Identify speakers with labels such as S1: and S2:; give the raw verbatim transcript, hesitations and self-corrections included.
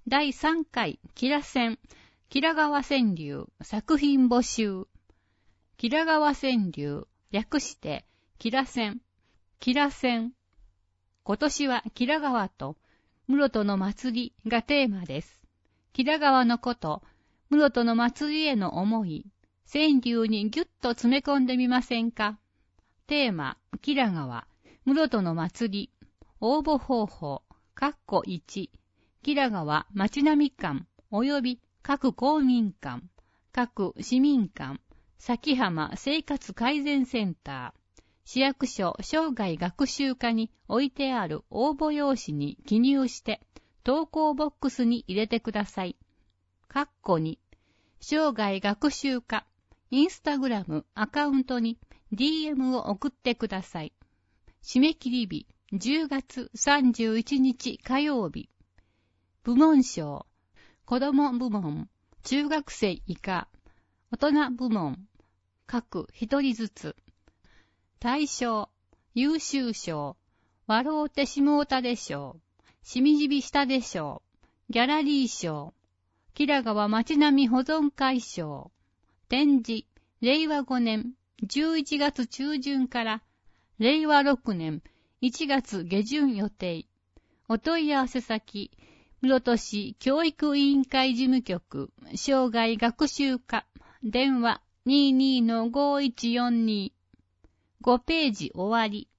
S1: だいさんかいキラ戦、キラ川川柳作品募集。キラ川川柳、略してキラ戦、キラ戦。今年はキラ川と室戸の祭りがテーマです。キラ川のこと、室戸の祭りへの思い、川柳にぎゅっと詰め込んでみませんか。テーマ、キラ川、室戸の祭り、応募方法、括弧いち、キラ川町並館及び各公民館、各市民館、崎浜生活改善センター、市役所生涯学習課に置いてある応募用紙に記入して、投稿ボックスに入れてください。括弧に、生涯学習課、インスタグラムアカウントに ディーエム を送ってください。締め切り日、じゅうがつさんじゅういちにち火曜日。部門賞、子ども部門、中学生以下、大人部門、各一人ずつ。大賞、優秀賞、笑うてしもうたでしょう、しみじみしたでしょう、ギャラリー賞、キラ川町並み保存会賞、展示、れいわごねんじゅういちがつ中旬かられいわろくねんいちがつ下旬予定。お問い合わせ先、室戸市教育委員会事務局、生涯学習課、電話 にじゅうにのごいちよんに。ごページ終わり。